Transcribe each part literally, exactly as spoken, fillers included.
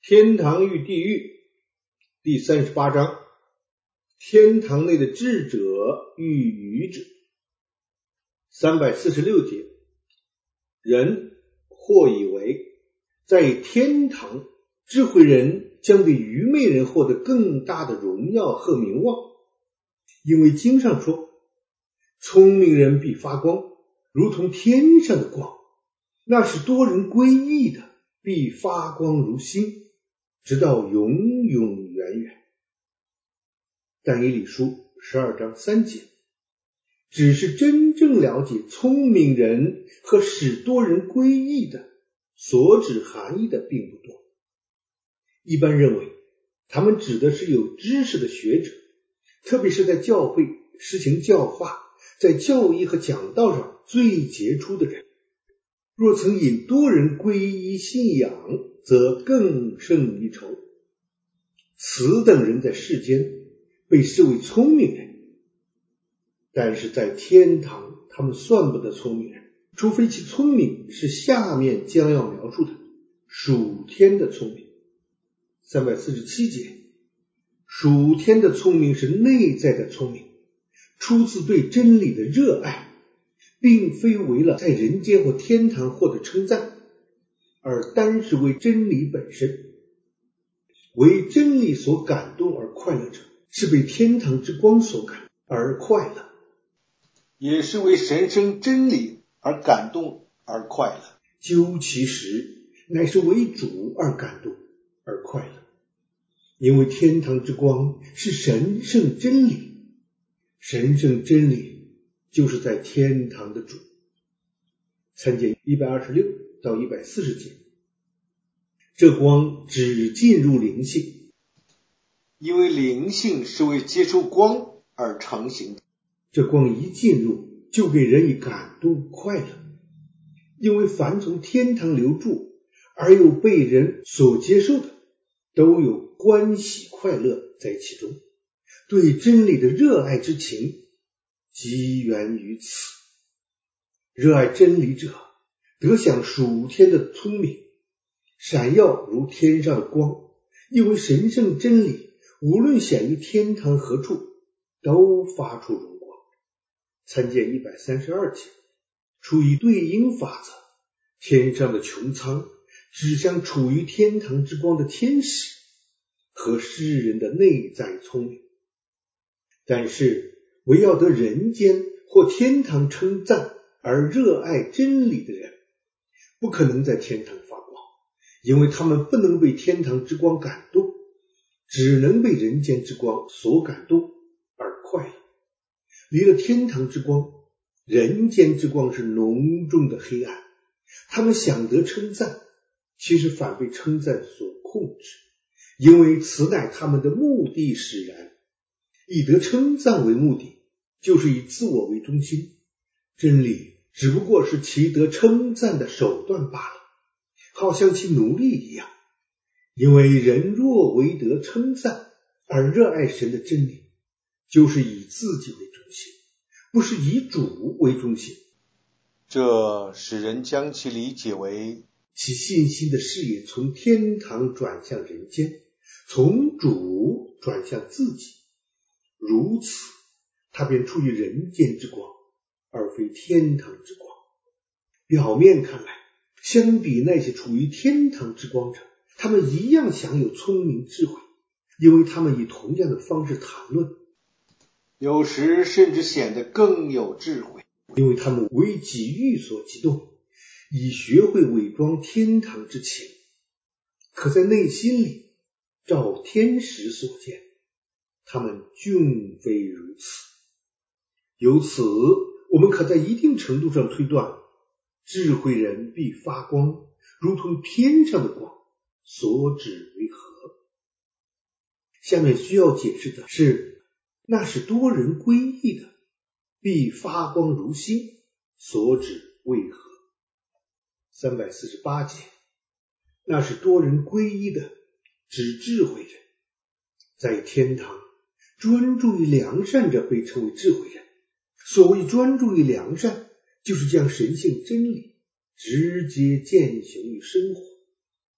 天堂与地狱第三十八章，天堂内的智者与愚者。三百四十六节，人或以为在天堂，智慧人将比愚昧人获得更大的荣耀和名望，因为经上说，聪明人必发光，如同天上的光，那是多人归义的，必发光如星，直到永永远远。但以理书十二章三节，只是真正了解聪明人和使多人归义的所指含义的并不多。一般认为他们指的是有知识的学者，特别是在教会实行教化，在教义和讲道上最杰出的人。若曾引多人归依信仰，则更胜一筹。此等人在世间被视为聪明人，但是在天堂他们算不得聪明人，除非其聪明是下面将要描述的属天的聪明。三百四十七节，属天的聪明是内在的聪明，出自对真理的热爱，并非为了在人间或天堂获得称赞，而单是为真理本身。为真理所感动而快乐者，是被天堂之光所感而快乐， 也是为神圣真理而感动而快乐。 究其实，乃是为主而感动而快乐，因为天堂之光是神圣真理，神圣真理就是在天堂的主。参见一百二十六到一百四十节。这光只进入灵性， 因为灵性是为接触光而成形的。 这光一进入，就给人以感动快乐，因为凡从天堂流注而又被人所接受的，都有欢喜快乐在其中，对真理的热爱之情即源于此。热爱真理者得享属天的聪明，闪耀如天上的光，因为神圣真理无论显于天堂何处，都发出荣光。参见一百三十二节。出于对应法则，天上的穹苍指向处于天堂之光的天使和世人的内在聪明。但是唯要得人间或天堂称赞而热爱真理的人，不可能在天堂发光，因为他们不能被天堂之光感动，只能被人间之光所感动而快乐。离了天堂之光，人间之光是浓重的黑暗，他们想得称赞，其实反被称赞所控制，因为此乃他们的目的使然。以得称赞为目的，就是以自我为中心，真理只不过是其得称赞的手段罢了，好像其奴隶一样。因为人若为得称赞而热爱神的真理，就是以自己为中心，不是以主为中心。 这使人将其理解为其信心的视野从天堂转向人间，从主转向自己，如此他便处于人间之光，而非天堂之光。表面看来，相比那些处于天堂之光者，他们一样享有聪明智慧，因为他们以同样的方式谈论， 有时甚至显得更有智慧， 因为他们为己欲所激动，以学会伪装天堂之情，可在内心里照天使所见，他们均非如此。由此我们可在一定程度上推断，智慧人必发光，如同天上的光，所指为何？下面需要解释的是，那是多人归义的，必发光如星，所指为何？三百四十八节，那是多人归义的，指智慧人。在天堂，专注于良善者被称为智慧人。所谓专注于良善，就是将神性真理直接践行于生活。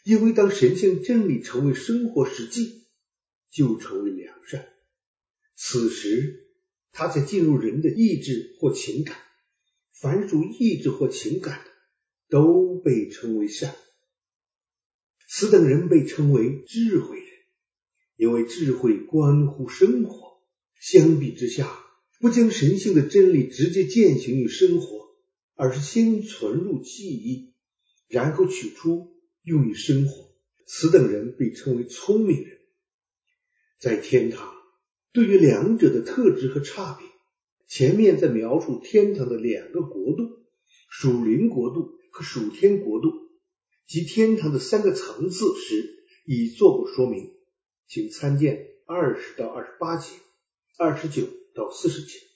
因为当神性真理成为生活实际，就成为良善。此时它才进入人的意志或情感，凡属意志或情感的都被称为善。此等人被称为智慧人，因为智慧关乎生活。相比之下，不将神性的真理直接践行于生活，而是先存入记忆，然后取出用于生活，此等人被称为聪明人。在天堂，对于两者的特质和差别，前面在描述天堂的两个国度，属灵国度和属天国度及天堂的三个层次时已做过说明，请参见二十到二十八节，二十九到四十节。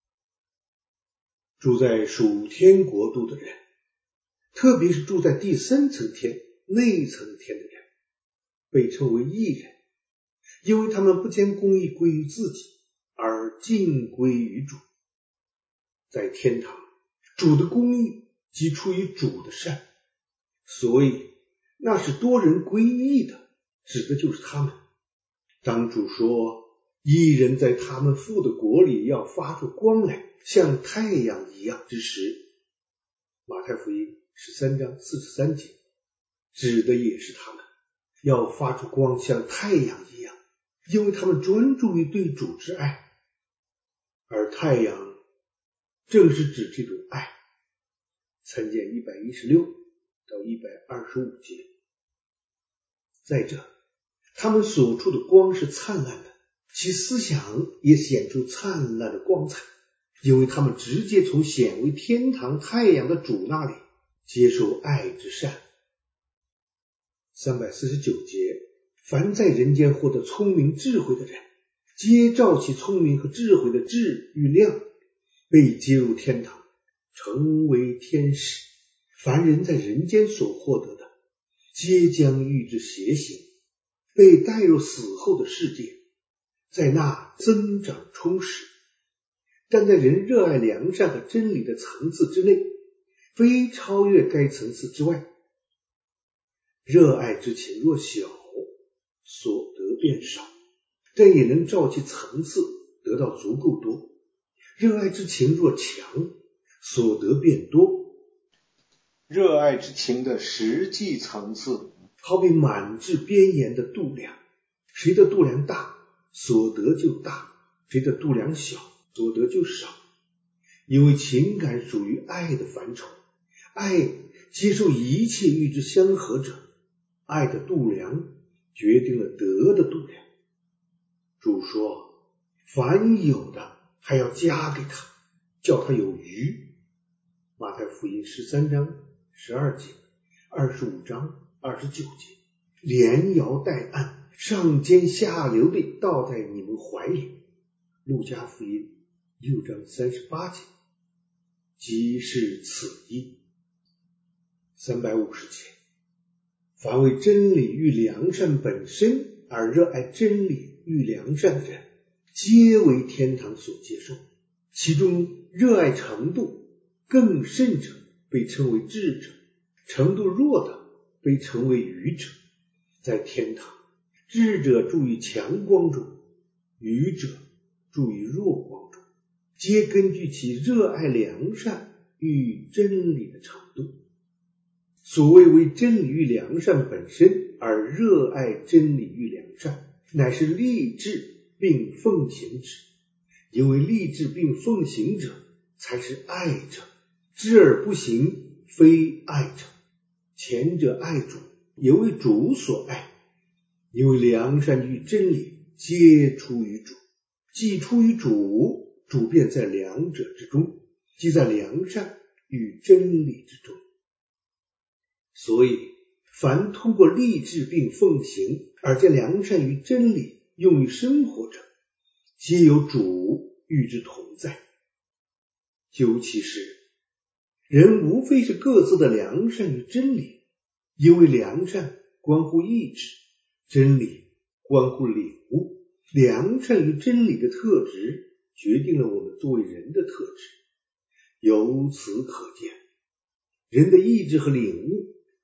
住在属天国度的人，特别是住在第三层天内层天的人，被称为义人，因为他们不将公义归于自己，而尽归于主。在天堂，主的公义即出于主的善，所以那是多人归义的，指的就是他们。当主说义人在他们父的国里要发出光来，像太阳一样之时，马太福音十三章四十三节指的也是他们，要发出光像太阳一样，因为他们专注于对主之爱，而太阳正是指这种爱。参见一百一十六到一百二十五节。再者，他们所处的光是灿烂的，其思想也显出灿烂的光彩，因为他们直接从显为天堂太阳的主那里接受爱之善。三百四十九节，凡在人间获得聪明智慧的人，皆照其聪明和智慧的质与量，被接入天堂，成为天使。凡人在人间所获得的，皆将与之偕行，被带入死后的世界，在那增长充实。但在人热爱良善和真理的层次之内，非超越该层次之外。热爱之情若小，所得便少，但也能照其层次得到足够多。热爱之情若强，所得便多。 热爱之情的实际层次， 好比满至边沿的度量，谁的度量大，所得就大；谁的度量小，所得就少。因为情感属于爱的范畴，爱接受一切与之相合者，爱的度量决定了德的度量。主说，凡有的还要加给他，叫他有余。马太福音十三章十二节，二十五章二十九节，连摇带按，上尖下流地倒在你们怀里。路加福音六章三十八节，即是此意。三百五十节，凡为真理与良善本身而热爱真理与良善的人，皆为天堂所接受。其中热爱程度更甚者被称为智者，程度弱的被称为愚者。在天堂，智者住于强光中，愚者住于弱光中，皆根据其热爱良善与真理的程度。所谓为真理与良善本身而热爱真理与良善，乃是立志并奉行之。因为立志并奉行者才是爱者，知而不行非爱者。前者爱主，也为主所爱，因为良善与真理皆出于主，既出于主，主便在两者之中，即在良善与真理之中。所以凡通过立志并奉行而将良善与真理用于生活者，皆有主与之同在。究其实，人无非是各自的良善与真理，因为良善关乎意志，真理关乎领悟。良善与真理的特质决定了我们作为人的特质。由此可见，人的意志和领悟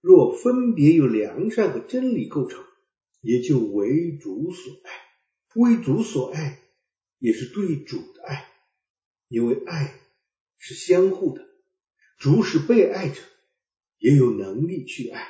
若分别由良善和真理构成，也就为主所爱。为主所爱也是对主的爱，因为爱是相互的，主是被爱者，也有能力去爱。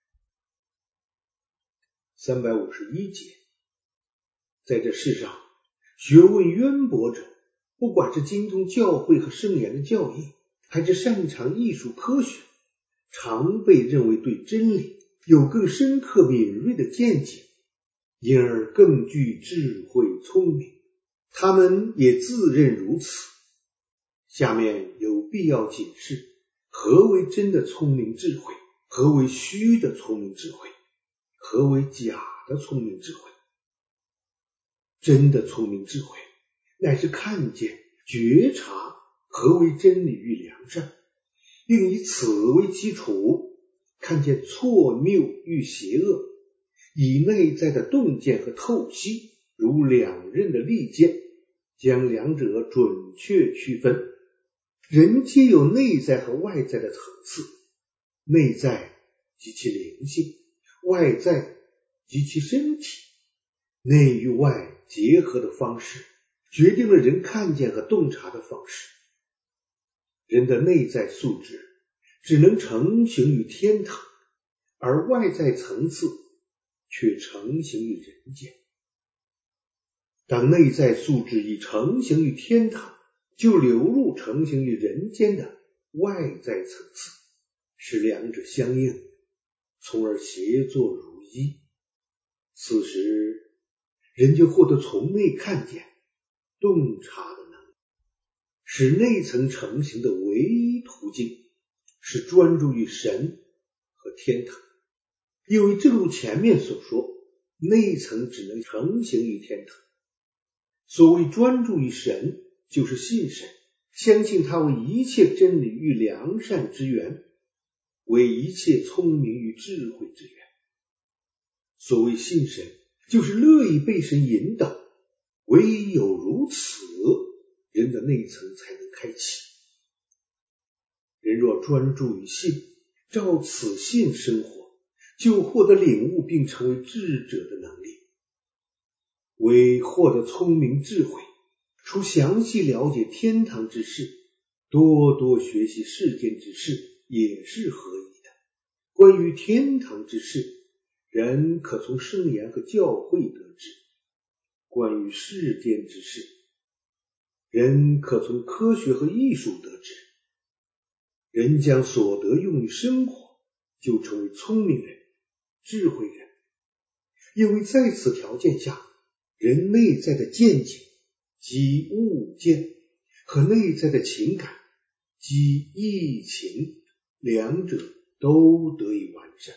三百五十一节，在这世上，学问渊博者，不管是精通教诲和圣言的教义，还是擅长艺术科学，常被认为对真理有更深刻敏锐的见解，因而更具智慧聪明。他们也自认如此。下面有必要解释何为真的聪明智慧，何为虚的聪明智慧，何为假的聪明智慧。真的聪明智慧乃是看见觉察何为真理与良善，并以此为基础，看见错谬与邪恶，以内在的洞见和透析如两刃的利剑，将两者准确区分。人皆有内在和外在的层次，内在及其灵性，外在及其身体，内与外结合的方式决定了人看见和洞察的方式。人的内在素质只能成形于天堂，而外在层次却成形于人间。当内在素质已成形于天堂，就流入成形于人间的外在层次，使两者相应，从而协作如一。此时人就获得从内看见洞察的能力。使内层成形的唯一途径是专注于神和天堂，因为正如前面所说，内层只能成形于天堂。所谓专注于神，就是信神，相信他为一切真理与良善之源，为一切聪明与智慧之源。所谓信神，就是乐意被神引导，唯有如此，人的内层才能开启。人若专注于信，照此信生活，就获得领悟并成为智者的能力。为获得聪明智慧，除详细了解天堂之事，多多学习世间之事也是合宜的。关于天堂之事，人可从圣言和教诲得知；关于世间之事，人可从科学和艺术得知。人将所得用于生活，就成为聪明人、智慧人。因为在此条件下，人内在的见解即物见和内在的情感即意情，两者都得以完善。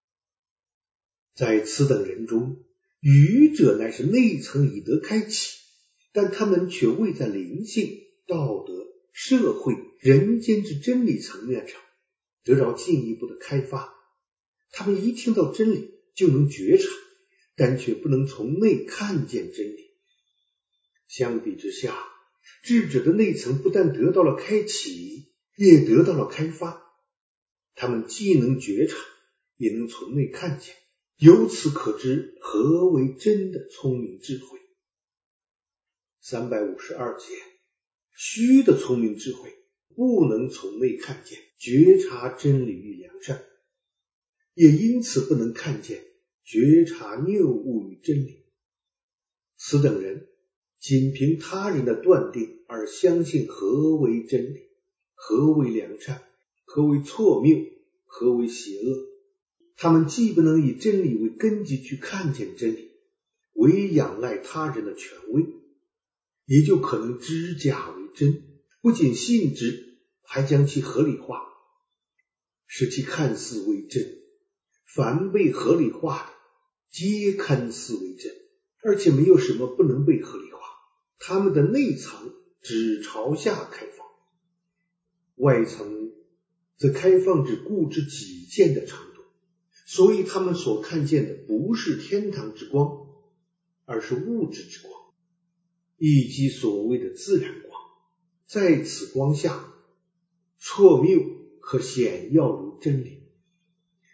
在此等人中，愚者乃是内层已得开启，但他们却未在灵性、道德、社会、人间之真理层面上得到进一步的开发。他们一听到真理就能觉察，但却不能从内看见真理。相比之下，智者的内层不但得到了开启，也得到了开发。他们既能觉察，也能从内看见，由此可知何为真的聪明智慧。三百五十二节，虚的聪明智慧不能从内看见觉察真理与良善，也因此不能看见觉察谬误与真理。此等人仅凭他人的断定而相信何为真理，何为良善，何为错谬，何为邪恶。他们既不能以真理为根基去看见真理，唯仰赖他人的权威，也就可能知假为真，不仅信之，还将其合理化，使其看似为真。凡被合理化的，皆看似为真，而且没有什么不能被合理化。他们的内层只朝下开放，外层则开放至固执己见的程度，所以他们所看见的不是天堂之光，而是物质之光，以及所谓的自然光。在此光下，错谬可显耀如真理，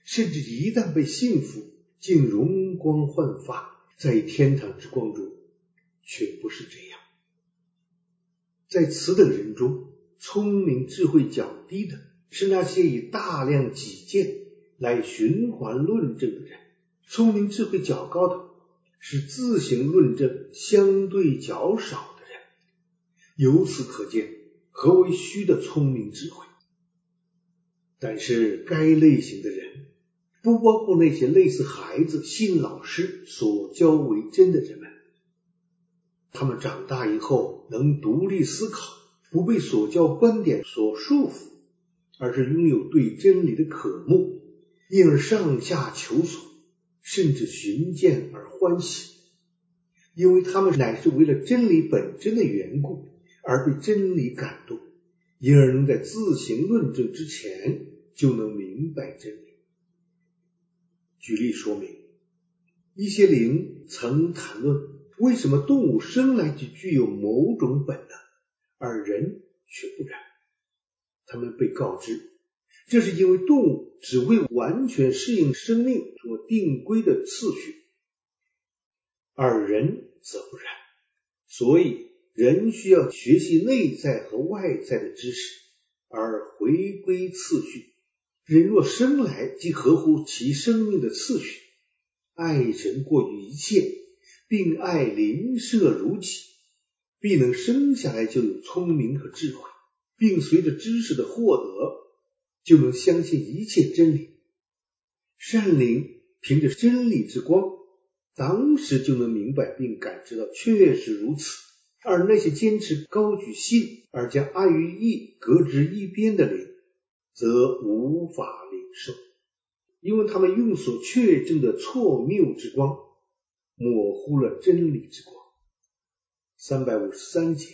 甚至一旦被幸福，竟容光焕发，在天堂之光中却不是这样。在此等人中，聪明智慧较低的是那些以大量己见来循环论证的人，聪明智慧较高的是自行论证相对较少的人。由此可见，何为虚的聪明智慧。但是该类型的人不包括那些类似孩子信老师所教为真的人们，他们长大以后能独立思考，不被所教观点所束缚，而是拥有对真理的渴慕，因而上下求索，甚至寻见而欢喜，因为他们乃是为了真理本真的缘故而被真理感动，因而能在自行论证之前就能明白真理。举例说明，一些灵曾谈论为什么动物生来就具有某种本能，而人却不然。他们被告知，这是因为动物只会完全适应生命所定规的次序，而人则不然。所以人需要学习内在和外在的知识，而回归次序。人若生来即合乎其生命的次序，爱神过于一切，并爱邻舍如己，必能生下来就有聪明和智慧，并随着知识的获得，就能相信一切真理。善灵凭着真理之光，当时就能明白并感知到确实如此，而那些坚持高举信而将爱与义搁置一边的灵，则无法领受，因为他们用所确证的错谬之光模糊了真理之光。三百五十三节，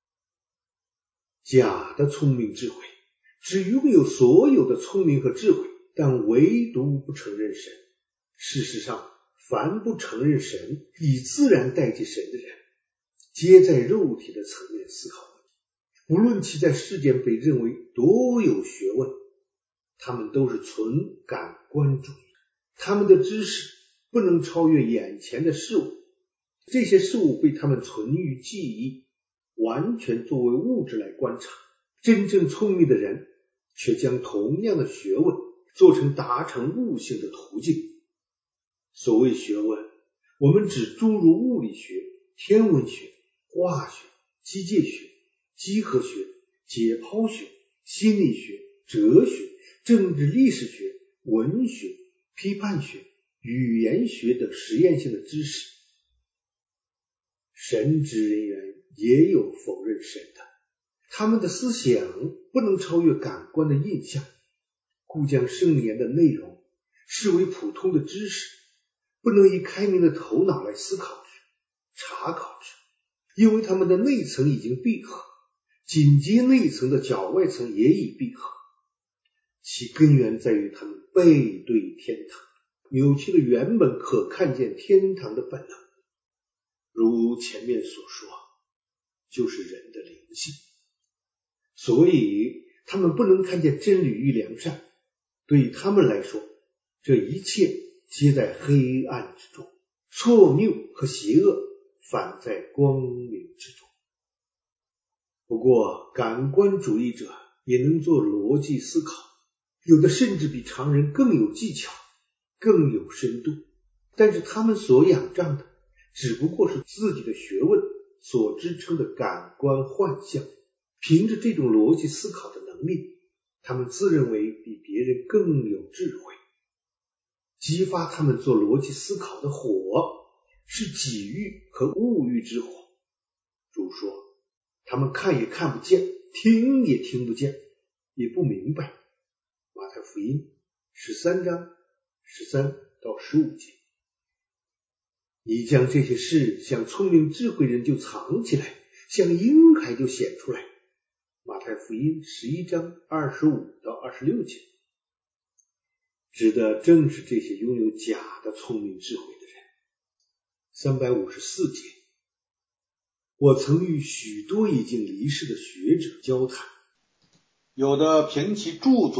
假的聪明智慧只拥有所有的聪明和智慧，但唯独不承认神。事实上，凡不承认神，以自然代替神的人，皆在肉体的层面思考问题，无论其在世间被认为多有学问，他们都是纯感官主义，他们的知识不能超越眼前的事物，这些事物被他们存于记忆，完全作为物质来观察。真正聪明的人却将同样的学问做成达成悟性的途径。所谓学问，我们只诸如物理学、天文学、化学、机械学、几何学、解剖学、心理学、哲学、政治历史学、文学、批判学、语言学等实验性的知识。神职人员也有否认神的，他们的思想不能超越感官的印象，故将圣言的内容视为普通的知识，不能以开明的头脑来思考之、查考之，因为他们的内层已经闭合，紧接内层的角外层也已闭合，其根源在于他们背对天堂，扭曲了原本可看见天堂的本能。如前面所说，就是人的灵性，所以他们不能看见真理与良善。对于他们来说，这一切皆在黑暗之中，错谬和邪恶反在光明之中。不过感官主义者也能做逻辑思考，有的甚至比常人更有技巧，更有深度，但是他们所仰仗的只不过是自己的学问所支撑的感官幻象。凭着这种逻辑思考的能力，他们自认为比别人更有智慧。激发他们做逻辑思考的火是己欲和物欲之火。主说，他们看也看不见，听也听不见，也不明白。马太福音十三章十三到十五节。你将这些事像聪明智慧人就藏起来，像婴孩就显出来。马太福音十一章二十五到二十六节。指的正是这些拥有假的聪明智慧的人。三百五十四节，我曾与许多已经离世的学者交谈， 有的凭其著作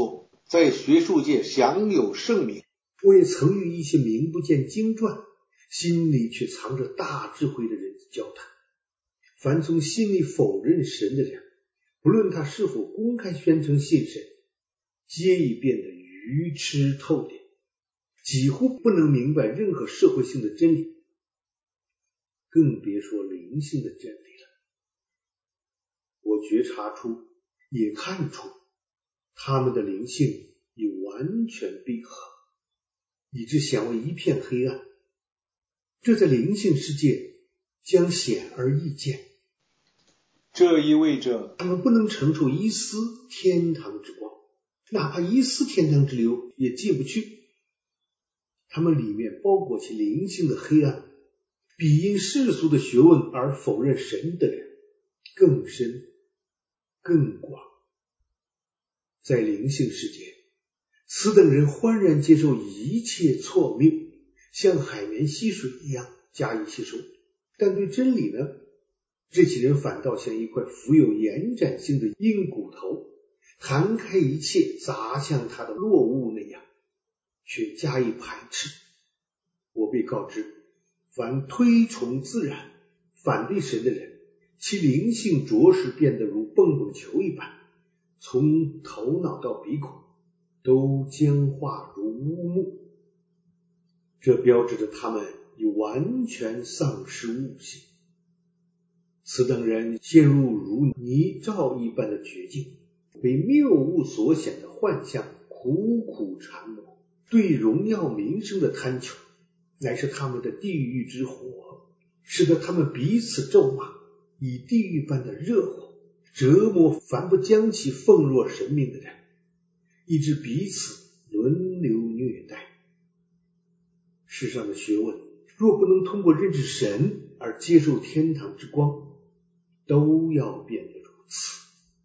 在学术界享有盛名。 我也曾与一些名不见经传，心里却藏着大智慧的人交谈。凡从心里否认神的人，不论他是否公开宣称信神，皆已变得愚痴透顶，几乎不能明白任何社会性的真理，更别说灵性的真理了。我觉察出，也看出，他们的灵性已完全闭合，以致显为一片黑暗。这在灵性世界将显而易见。 这意味着他们不能承受一丝天堂之光，哪怕一丝天堂之流也进不去。他们里面包裹起灵性的黑暗，比因世俗的学问而否认神的人更深更广。在灵性世界，此等人欢然接受一切错谬，像海绵吸水一样加以吸收，但对真理呢，这些人反倒像一块富有延展性的硬骨头，弹开一切砸向他的落物那样，却加以排斥。我被告知，凡推崇自然反对神的人，其灵性着实变得如蹦蹦球一般，从头脑到鼻孔都僵化如乌木。这标志着他们已完全丧失悟性。此等人陷入如泥沼一般的绝境，被谬误所显的幻象苦苦缠磨，对荣耀名声的贪求乃是他们的地狱之火，使得他们彼此咒骂，以地狱般的热火折磨凡不将其奉若神明的人，以致彼此轮流虐待。世上的学问若不能通过认识神而接受天堂之光，都要变得如此。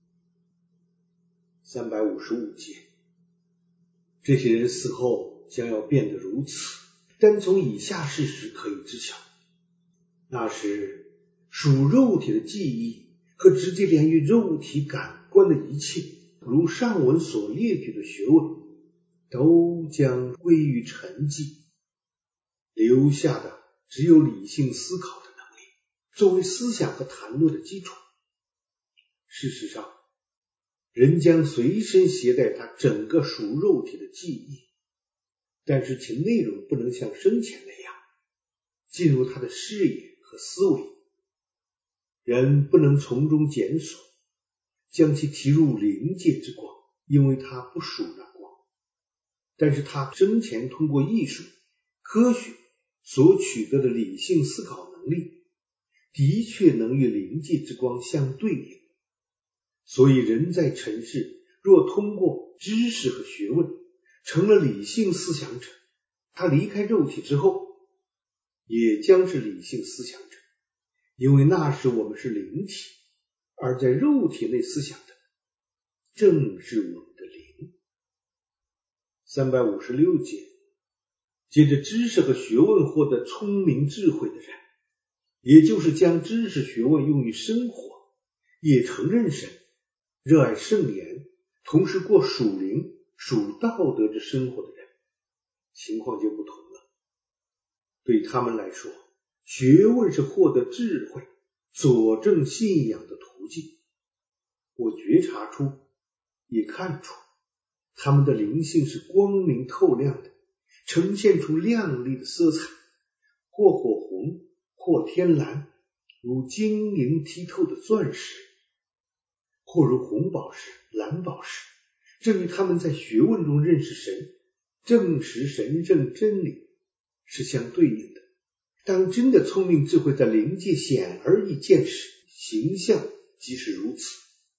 三百五十五节，这些人死后将要变得如此，单从以下事实可以知晓：那时属肉体的记忆和直接连于肉体感官的一切，如上文所列举的学问，都将归于沉寂，留下的只有理性思考的能力，作为思想和谈论的基础。事实上，人将随身携带他整个属肉体的记忆，但是其内容不能像生前那样进入他的视野和思维。人不能从中检索，将其提入灵界之光，因为他不属那光。但是他生前通过艺术、科学所取得的理性思考能力，的确能与灵界之光相对应。所以人在尘世若通过知识和学问成了理性思想者，他离开肉体之后也将是理性思想者，因为那时我们是灵体，而在肉体内思想的正是我们的灵。三百五十六节，借着知识和学问获得聪明智慧的人，也就是将知识学问用于生活，也承认神，热爱圣言，同时过属灵属道德之生活的人，情况就不同了。对他们来说，学问是获得智慧、佐证信仰的途径。我觉察出，也看出，他们的灵性是光明透亮的，呈现出亮丽的色彩，或火红，或天蓝，如晶莹剔透的钻石，或如红宝石、蓝宝石，这与他们在学问中认识神、证实神圣真理是相对应的。当真的聪明智慧在灵界显而易见时，形象即是如此。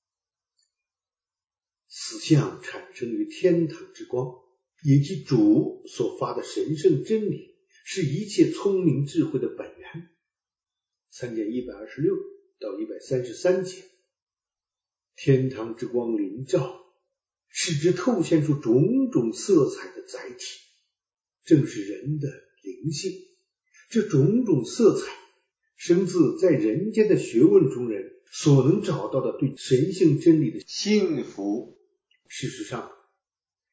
此象产生于天堂之光，以及主所发的神圣真理，是一切聪明智慧的本源。参见一百二十六到一百三十三节。天堂之光临照，使之透现出种种色彩的载体，正是人的灵性。这种种色彩生自在人间的学问中人所能找到的对神性真理的幸福。 事实上，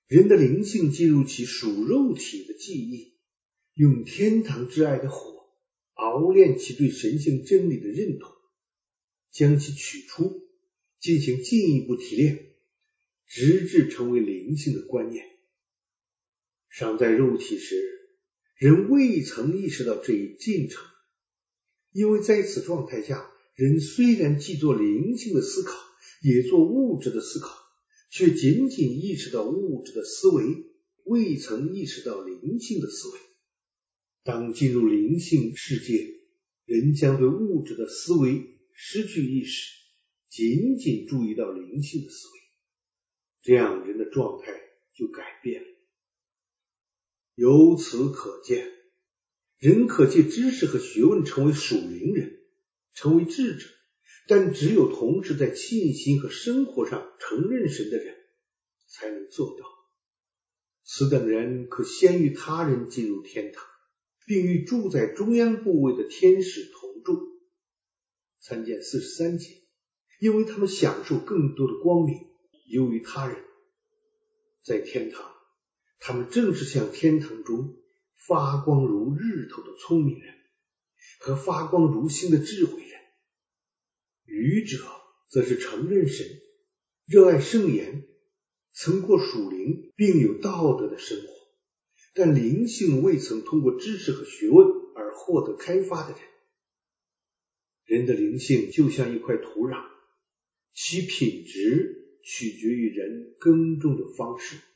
人的灵性进入其属肉体的记忆，用天堂之爱的火熬炼其对神性真理的认同，将其取出，进行进一步提炼，直至成为灵性的观念。尚在肉体时，人未曾意识到这一进程，因为在此状态下，人虽然既做灵性的思考，也做物质的思考，却仅仅意识到物质的思维，未曾意识到灵性的思维。当进入灵性世界，人将对物质的思维失去意识，仅仅注意到灵性的思维，这样人的状态就改变了。由此可见，人可借知识和学问成为属灵人，成为智者，但只有同时在信心和生活上承认神的人才能做到。此等人可先于他人进入天堂，并与住在中央部位的天使同住。参见四十三节。因为他们享受更多的光明，优于他人。在天堂，他们正是像天堂中发光如日头的聪明人和发光如星的智慧人。愚者则是承认神，热爱圣言，曾过属灵并有道德的生活，但灵性未曾通过知识和学问而获得开发的人。人的灵性就像一块土壤，其品质取决于人耕种的方式。